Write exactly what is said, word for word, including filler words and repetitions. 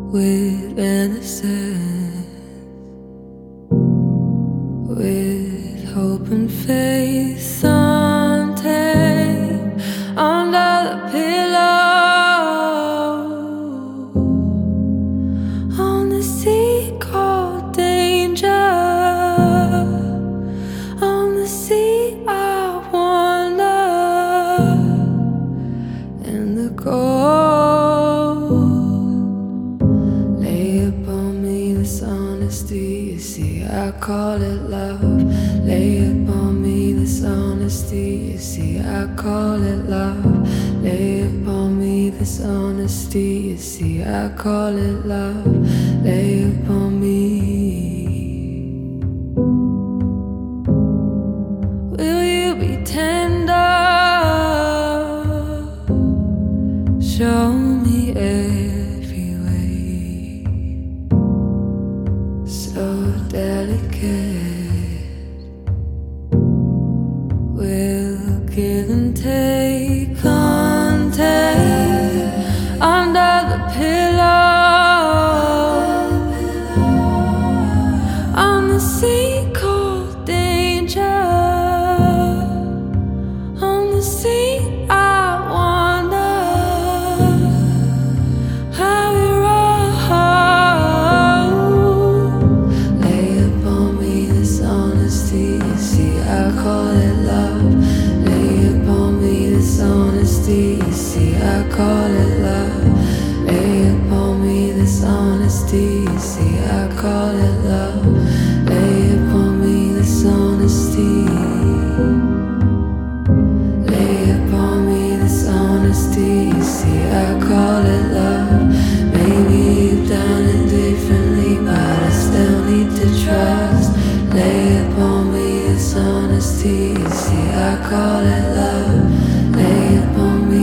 with innocence, with hope and faith, something under the pillow, on the sea called danger, on the sea I wander, in the cold. Lay upon me this honesty, you see I call it love. Lay upon me this honesty, you see I call it love. Lay upon me this honesty, you see I call it love. Lay upon me. Will you be tender? Show me every way, so delicate. We'll give and take, content under the pillow, on the sea called danger, on the sea I wander, how we roll. Lay upon me this honesty, you see I call it love. Lay upon me this honesty, you see I call it love. Lay upon me this honesty, you see I call it love. Lay upon me this honesty. Lay upon me this honesty, you see I call it love. Maybe you've done it differently, but I still need to trust. Lay upon me this honesty, you see I call it love. Lay upon me.